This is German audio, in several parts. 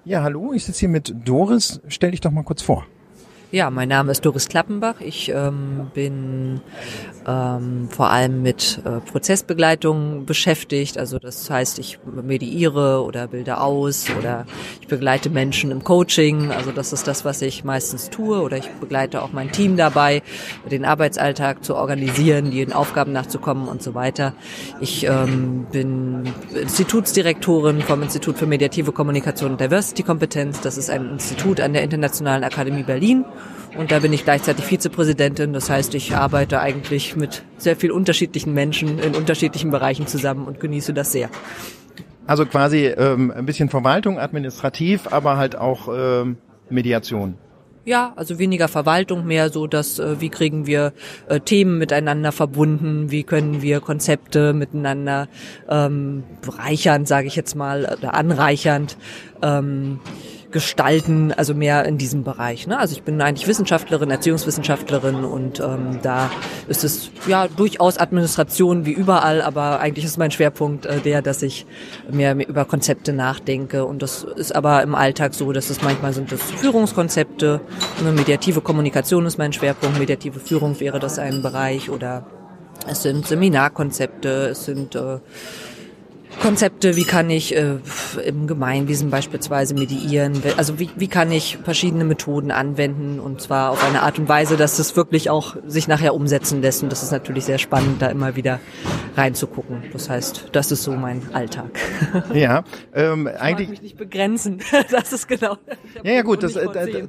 Ja, hallo, ich sitze hier mit Doris. Stell dich doch mal kurz vor. Ja, mein Name ist Doris Klappenbach. Ich bin vor allem mit Prozessbegleitung beschäftigt. Also das heißt, ich mediiere oder bilde aus oder ich begleite Menschen im Coaching. Also das ist das, was ich meistens tue. Oder ich begleite auch mein Team dabei, den Arbeitsalltag zu organisieren, ihren Aufgaben nachzukommen und so weiter. Ich bin Institutsdirektorin vom Institut für Mediative Kommunikation und Diversity-Kompetenz. Das ist ein Institut an der Internationalen Akademie Berlin. Und da bin ich gleichzeitig Vizepräsidentin. Das heißt, ich arbeite eigentlich mit sehr viel unterschiedlichen Menschen in unterschiedlichen Bereichen zusammen und genieße das sehr. Also quasi ein bisschen Verwaltung, administrativ, aber halt auch Mediation. Ja, also weniger Verwaltung, mehr so, dass wie kriegen wir Themen miteinander verbunden, wie können wir Konzepte miteinander bereichernd, sage ich jetzt mal, oder anreichernd gestalten, also mehr in diesem Bereich. Ne? Also ich bin eigentlich Wissenschaftlerin, Erziehungswissenschaftlerin und da ist es ja durchaus Administration wie überall, aber eigentlich ist mein Schwerpunkt dass ich mehr über Konzepte nachdenke und das ist aber im Alltag so, dass es manchmal sind das Führungskonzepte, eine mediative Kommunikation ist mein Schwerpunkt, mediative Führung wäre das ein Bereich oder es sind Seminarkonzepte, es sind Konzepte, wie kann ich im Gemeinwesen beispielsweise mediieren, also wie kann ich verschiedene Methoden anwenden und zwar auf eine Art und Weise, dass es wirklich auch sich nachher umsetzen lässt und das ist natürlich sehr spannend, da immer wieder reinzugucken. Das heißt, das ist so mein Alltag. Ja, eigentlich. Ich mag mich nicht begrenzen, das ist genau. Ja, gut, das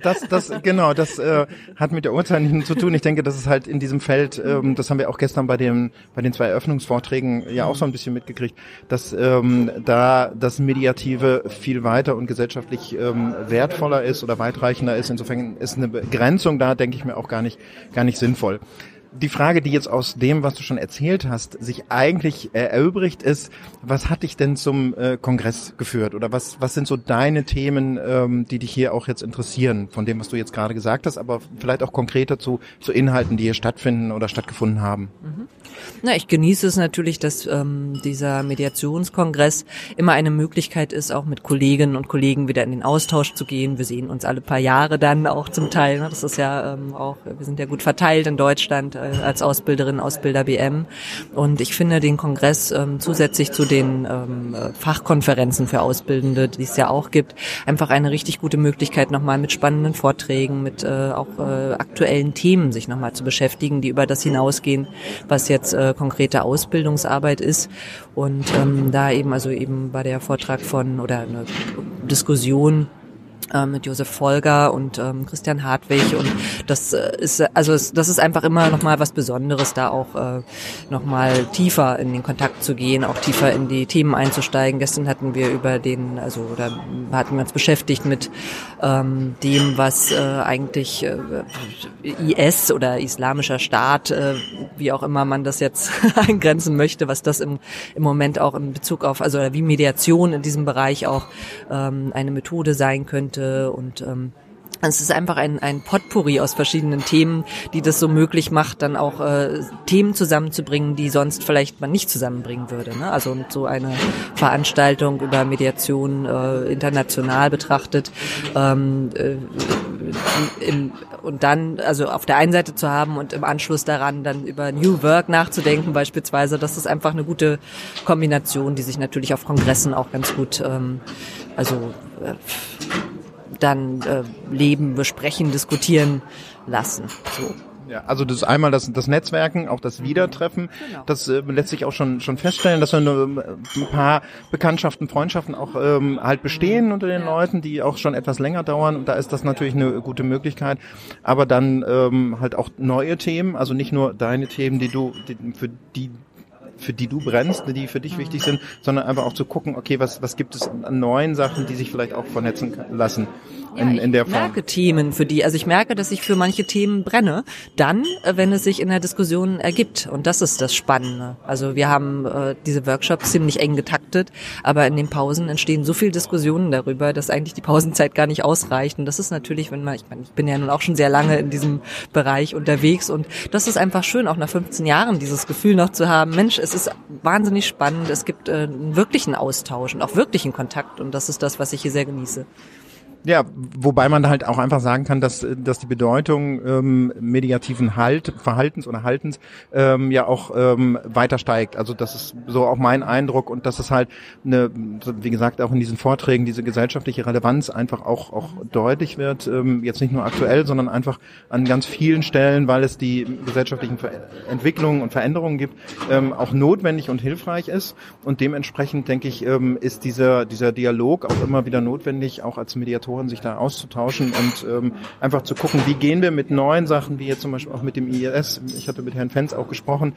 hat mit der Urteilung zu tun. Ich denke, das ist halt in diesem Feld, das haben wir auch gestern bei den 2 Eröffnungsvorträgen ja auch so ein bisschen mitgekriegt, dass da das Mediative viel weiter und gesellschaftlich wertvoller ist oder weitreichender ist. Insofern ist eine Begrenzung da, denke ich mir, auch gar nicht sinnvoll. Die Frage, die jetzt aus dem, was du schon erzählt hast, sich eigentlich erübrigt, ist, was hat dich denn zum Kongress geführt? Oder was sind so deine Themen, die dich hier auch jetzt interessieren, von dem, was du jetzt gerade gesagt hast, aber vielleicht auch konkreter zu Inhalten, die hier stattfinden oder stattgefunden haben? Mhm. Na, ich genieße es natürlich, dass dieser Mediationskongress immer eine Möglichkeit ist, auch mit Kolleginnen und Kollegen wieder in den Austausch zu gehen. Wir sehen uns alle paar Jahre dann auch zum Teil. Ne? Das ist ja auch, wir sind ja gut verteilt in Deutschland als Ausbilderin, Ausbilder BM. Und ich finde den Kongress zusätzlich zu den Fachkonferenzen für Auszubildende, die es ja auch gibt, einfach eine richtig gute Möglichkeit, nochmal mit spannenden Vorträgen, mit auch aktuellen Themen sich nochmal zu beschäftigen, die über das hinausgehen, was jetzt konkrete Ausbildungsarbeit ist. Und da eben war der Vortrag oder eine Diskussion mit Josef Folger und Christian Hartwig und das ist einfach immer noch mal was Besonderes, da auch noch mal tiefer in den Kontakt zu gehen, auch tiefer in die Themen einzusteigen. Gestern hatten wir hatten wir uns beschäftigt mit dem, was eigentlich IS oder Islamischer Staat, wie auch immer man das jetzt eingrenzen möchte, was das im Moment auch in Bezug auf, also wie Mediation in diesem Bereich auch eine Methode sein könnte. Und es ist einfach ein Potpourri aus verschiedenen Themen, die das so möglich macht, dann auch Themen zusammenzubringen, die sonst vielleicht man nicht zusammenbringen würde. Ne? Also so eine Veranstaltung über Mediation international betrachtet und dann also auf der einen Seite zu haben und im Anschluss daran dann über New Work nachzudenken beispielsweise, das ist einfach eine gute Kombination, die sich natürlich auf Kongressen auch ganz gut dann leben, besprechen, diskutieren lassen. So. Ja, also das ist einmal das Netzwerken, auch das Wiedertreffen, genau. Das lässt sich auch schon feststellen, dass ein paar Bekanntschaften, Freundschaften auch halt bestehen unter den Leuten, die auch schon etwas länger dauern und da ist das natürlich eine gute Möglichkeit, aber dann halt auch neue Themen, also nicht nur deine Themen, für die du brennst, die für dich wichtig sind, sondern einfach auch zu gucken, okay, was gibt es an neuen Sachen, die sich vielleicht auch vernetzen lassen. in der Form. Ich merke Themen für die, also ich merke, dass ich für manche Themen brenne, dann, wenn es sich in der Diskussion ergibt. Und das ist das Spannende. Also wir haben diese Workshops ziemlich eng getaktet, aber in den Pausen entstehen so viele Diskussionen darüber, dass eigentlich die Pausenzeit gar nicht ausreicht. Und das ist natürlich, ich bin ja nun auch schon sehr lange in diesem Bereich unterwegs und das ist einfach schön, auch nach 15 Jahren dieses Gefühl noch zu haben, Mensch, es ist wahnsinnig spannend, es gibt einen wirklichen Austausch und auch wirklichen Kontakt und das ist das, was ich hier sehr genieße. Ja, wobei man halt auch einfach sagen kann, dass die Bedeutung mediativen Verhaltens oder Haltens ja auch weiter steigt. Also das ist so auch mein Eindruck und dass es halt wie gesagt auch in diesen Vorträgen diese gesellschaftliche Relevanz einfach auch deutlich wird. Jetzt nicht nur aktuell, sondern einfach an ganz vielen Stellen, weil es die gesellschaftlichen Entwicklungen und Veränderungen gibt, auch notwendig und hilfreich ist. Und dementsprechend denke ich, ist dieser Dialog auch immer wieder notwendig, auch als Mediatoren sich da auszutauschen und einfach zu gucken, wie gehen wir mit neuen Sachen, wie jetzt zum Beispiel auch mit dem IES, ich hatte mit Herrn Fenz auch gesprochen,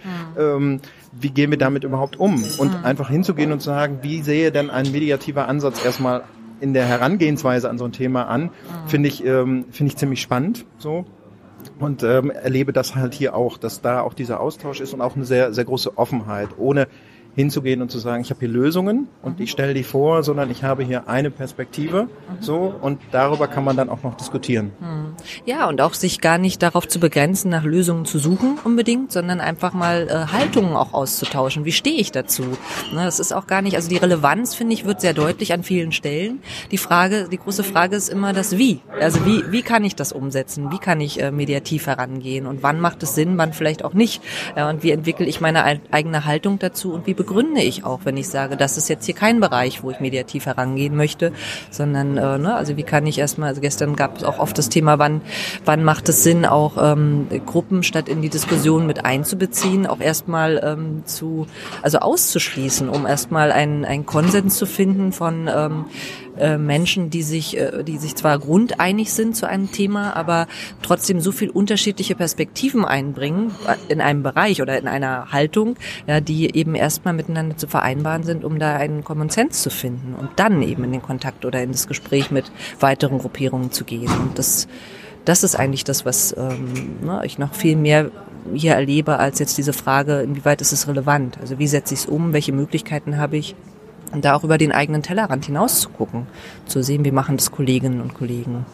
wie gehen wir damit überhaupt um? Und einfach hinzugehen und zu sagen, wie sehe denn ein mediativer Ansatz erstmal in der Herangehensweise an so ein Thema an, finde ich ziemlich spannend, so. Und erlebe das halt hier auch, dass da auch dieser Austausch ist und auch eine sehr, sehr große Offenheit, ohne hinzugehen und zu sagen, ich habe hier Lösungen und ich stelle die vor, sondern ich habe hier eine Perspektive, so, und darüber kann man dann auch noch diskutieren. Ja, und auch sich gar nicht darauf zu begrenzen, nach Lösungen zu suchen unbedingt, sondern einfach mal Haltungen auch auszutauschen. Wie stehe ich dazu? Ne, das ist auch gar nicht, also die Relevanz, finde ich, wird sehr deutlich an vielen Stellen. Die große Frage ist immer das Wie. Also wie kann ich das umsetzen? Wie kann ich mediativ herangehen? Und wann macht es Sinn, wann vielleicht auch nicht? Ja, und wie entwickle ich meine eigene Haltung dazu und wie begründe ich auch, wenn ich sage, das ist jetzt hier kein Bereich, wo ich mediativ herangehen möchte, sondern also wie kann ich erstmal, also gestern gab es auch oft das Thema, wann macht es Sinn, auch Gruppen statt in die Diskussion mit einzubeziehen, auch erstmal auszuschließen, um erstmal einen Konsens zu finden von Menschen, die sich zwar grundeinig sind zu einem Thema, aber trotzdem so viel unterschiedliche Perspektiven einbringen in einem Bereich oder in einer Haltung, ja, die eben erstmal miteinander zu vereinbaren sind, um da einen Common Sense zu finden und dann eben in den Kontakt oder in das Gespräch mit weiteren Gruppierungen zu gehen. Und das ist eigentlich das, was ich noch viel mehr hier erlebe, als jetzt diese Frage, inwieweit ist es relevant? Also wie setze ich es um? Welche Möglichkeiten habe ich? Und da auch über den eigenen Tellerrand hinaus zu gucken, zu sehen, wie machen das Kolleginnen und Kollegen.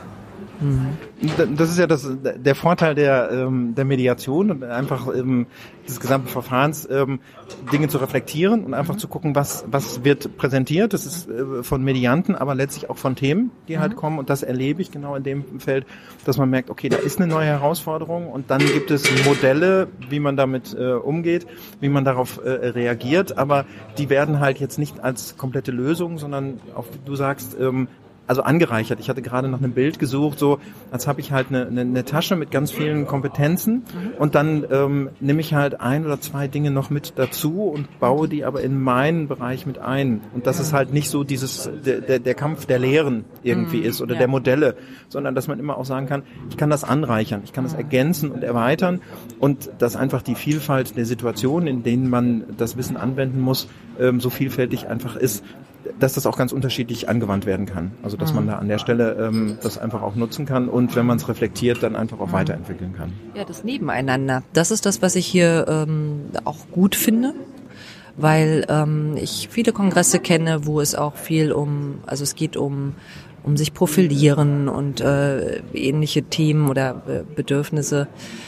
Das ist ja der Vorteil der Mediation und einfach des gesamten Verfahrens, Dinge zu reflektieren und einfach zu gucken, was wird präsentiert. Das ist von Medianten, aber letztlich auch von Themen, die halt kommen. Und das erlebe ich genau in dem Feld, dass man merkt, okay, da ist eine neue Herausforderung und dann gibt es Modelle, wie man damit umgeht, wie man darauf reagiert. Aber die werden halt jetzt nicht als komplette Lösung, sondern auch, wie du sagst, also angereichert. Ich hatte gerade nach einem Bild gesucht, so als habe ich halt eine Tasche mit ganz vielen Kompetenzen und dann nehme ich halt 1 oder 2 Dinge noch mit dazu und baue die aber in meinen Bereich mit ein. Und dass es halt nicht so der Kampf der Lehren irgendwie ist oder der Modelle, sondern dass man immer auch sagen kann, ich kann das anreichern, ich kann das ergänzen und erweitern und dass einfach die Vielfalt der Situationen, in denen man das Wissen anwenden muss, so vielfältig einfach ist, dass das auch ganz unterschiedlich angewandt werden kann. Also dass man da an der Stelle das einfach auch nutzen kann und wenn man es reflektiert, dann einfach auch weiterentwickeln kann. Ja, das Nebeneinander. Das ist das, was ich hier auch gut finde, weil ich viele Kongresse kenne, wo es auch viel es geht um sich profilieren und ähnliche Themen oder Bedürfnisse.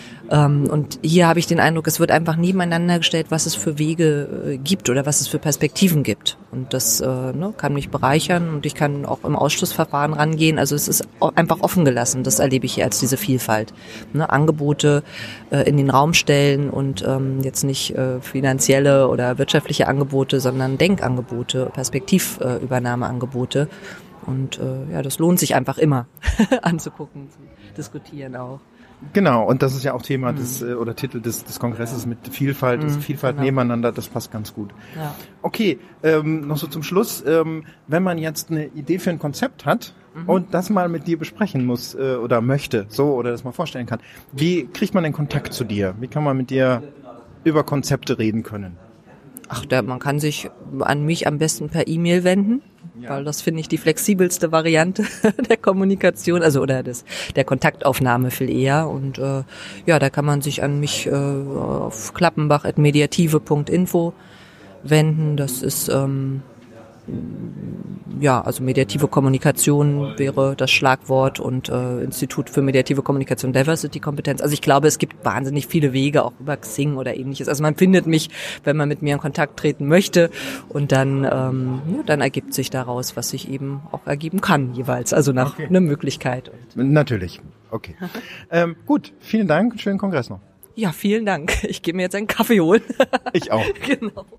Und hier habe ich den Eindruck, es wird einfach nebeneinander gestellt, was es für Wege gibt oder was es für Perspektiven gibt. Und das kann mich bereichern und ich kann auch im Ausschlussverfahren rangehen. Also es ist einfach offen gelassen. Das erlebe ich hier als diese Vielfalt. Angebote in den Raum stellen und jetzt nicht finanzielle oder wirtschaftliche Angebote, sondern Denkangebote, Perspektivübernahmeangebote. Und das lohnt sich einfach immer anzugucken, zu diskutieren auch. Genau, und das ist ja auch Thema oder Titel des Kongresses mit Vielfalt, Vielfalt nebeneinander, das passt ganz gut. Ja. Okay, noch so zum Schluss, wenn man jetzt eine Idee für ein Konzept hat und das mal mit dir besprechen muss oder möchte, oder das mal vorstellen kann, wie kriegt man den Kontakt zu dir? Wie kann man mit dir über Konzepte reden können? Man kann sich an mich am besten per E-Mail wenden. weil das finde ich die flexibelste Variante der Kommunikation, also oder der Kontaktaufnahme viel eher. Und da kann man sich an mich auf klappenbach@mediative.info wenden. Das ist also mediative Kommunikation wäre das Schlagwort und Institut für mediative Kommunikation Diversity Kompetenz. Also ich glaube, es gibt wahnsinnig viele Wege, auch über Xing oder ähnliches. Also man findet mich, wenn man mit mir in Kontakt treten möchte und dann ergibt sich daraus, was sich eben auch ergeben kann jeweils, also nach einer Möglichkeit. Natürlich, okay. Gut, vielen Dank, schönen Kongress noch. Ja, vielen Dank. Ich gehe mir jetzt einen Kaffee holen. Ich auch. Genau.